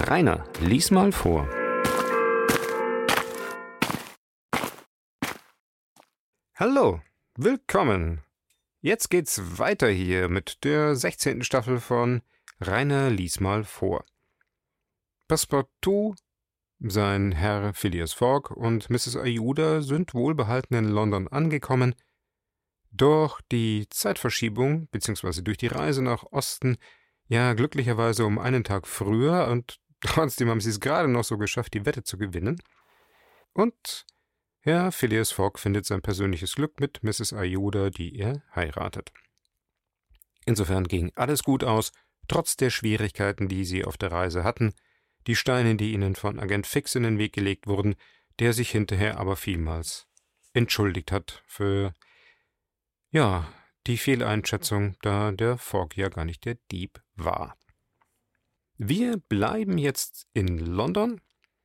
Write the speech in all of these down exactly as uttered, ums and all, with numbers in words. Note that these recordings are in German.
Rainer, lies mal vor. Hallo, willkommen. Jetzt geht's weiter hier mit der sechzehnten Staffel von Rainer, lies mal vor. Passepartout, sein Herr Phileas Fogg und Misses Ajuda sind wohlbehalten in London angekommen, doch die Zeitverschiebung bzw. durch die Reise nach Osten, ja glücklicherweise um einen Tag früher, und trotzdem haben sie es gerade noch so geschafft, die Wette zu gewinnen. Und Herr Phileas Fogg findet sein persönliches Glück mit Misses Ajuda, die er heiratet. Insofern ging alles gut aus, trotz der Schwierigkeiten, die sie auf der Reise hatten, die Steine, die ihnen von Agent Fix in den Weg gelegt wurden, der sich hinterher aber vielmals entschuldigt hat für, ja, die Fehleinschätzung, da der Fogg ja gar nicht der Dieb war. Wir bleiben jetzt in London,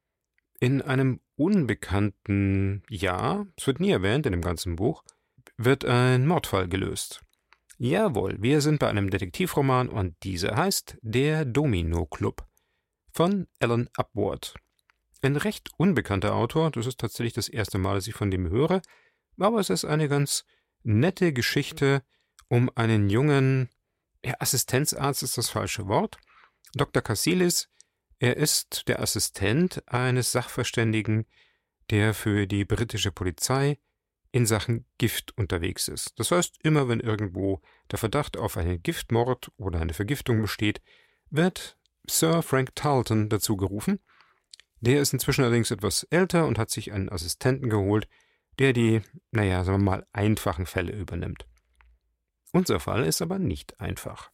in einem unbekannten Jahr, es wird nie erwähnt in dem ganzen Buch, wird ein Mordfall gelöst. Jawohl, wir sind bei einem Detektivroman und dieser heißt Der Domino-Club von Alan Upward. Ein recht unbekannter Autor, das ist tatsächlich das erste Mal, dass ich von dem höre, aber es ist eine ganz nette Geschichte um einen jungen, ja, Assistenzarzt ist das falsche Wort, Doktor Cassilis. Er ist der Assistent eines Sachverständigen, der für die britische Polizei in Sachen Gift unterwegs ist. Das heißt, immer wenn irgendwo der Verdacht auf einen Giftmord oder eine Vergiftung besteht, wird Sir Frank Tarleton dazu gerufen. Der ist inzwischen allerdings etwas älter und hat sich einen Assistenten geholt, der die, naja, sagen wir mal, einfachen Fälle übernimmt. Unser Fall ist aber nicht einfach.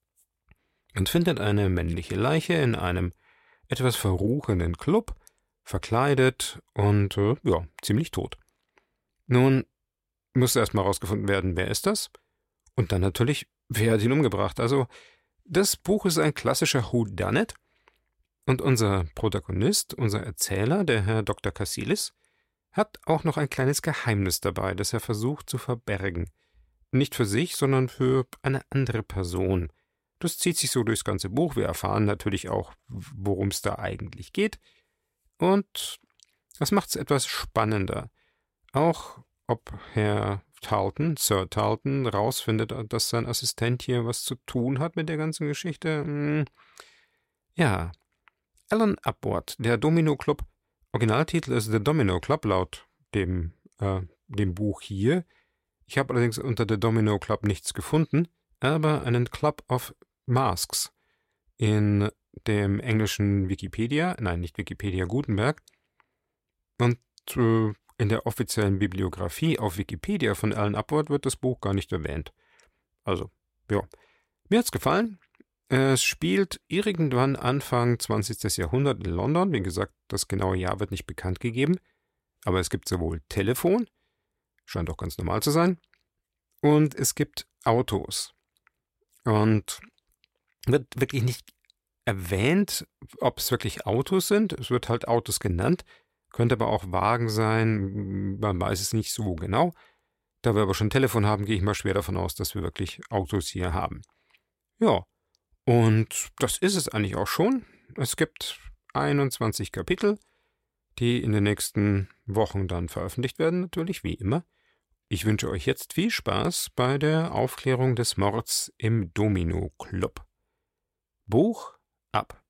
Man findet eine männliche Leiche in einem etwas verruchenen Club, verkleidet und, äh, ja, ziemlich tot. Nun muss erstmal herausgefunden werden, wer ist das? Und dann natürlich, wer hat ihn umgebracht? Also, das Buch ist ein klassischer Whodunit und unser Protagonist, unser Erzähler, der Herr Doktor Cassilis, hat auch noch ein kleines Geheimnis dabei, das er versucht zu verbergen. Nicht für sich, sondern für eine andere Person. Das zieht sich so durchs ganze Buch. Wir erfahren natürlich auch, worum es da eigentlich geht. Und das macht es etwas spannender. Auch ob Herr Tarleton, Sir Tarleton, rausfindet, dass sein Assistent hier was zu tun hat mit der ganzen Geschichte. Hm. Ja, Alan Upward, der Domino-Club. Originaltitel ist The Domino Club, laut dem, äh, dem Buch hier. Ich habe allerdings unter The Domino Club nichts gefunden, aber einen Club of Masks in dem englischen Wikipedia, nein, nicht Wikipedia, Gutenberg, und äh, in der offiziellen Bibliografie auf Wikipedia von Alan Upward wird das Buch gar nicht erwähnt. Also, ja, mir hat's gefallen. Es spielt irgendwann Anfang zwanzigsten Jahrhundert in London. Wie gesagt, das genaue Jahr wird nicht bekannt gegeben, aber es gibt sowohl Telefon, scheint auch ganz normal zu sein, und es gibt Autos. Und wird wirklich nicht erwähnt, ob es wirklich Autos sind. Es wird halt Autos genannt, könnte aber auch Wagen sein, man weiß es nicht so genau. Da wir aber schon ein Telefon haben, gehe ich mal schwer davon aus, dass wir wirklich Autos hier haben. Ja, und das ist es eigentlich auch schon. Es gibt einundzwanzig Kapitel, die in den nächsten Wochen dann veröffentlicht werden, natürlich, wie immer. Ich wünsche euch jetzt viel Spaß bei der Aufklärung des Mords im Domino Club. Buch ab.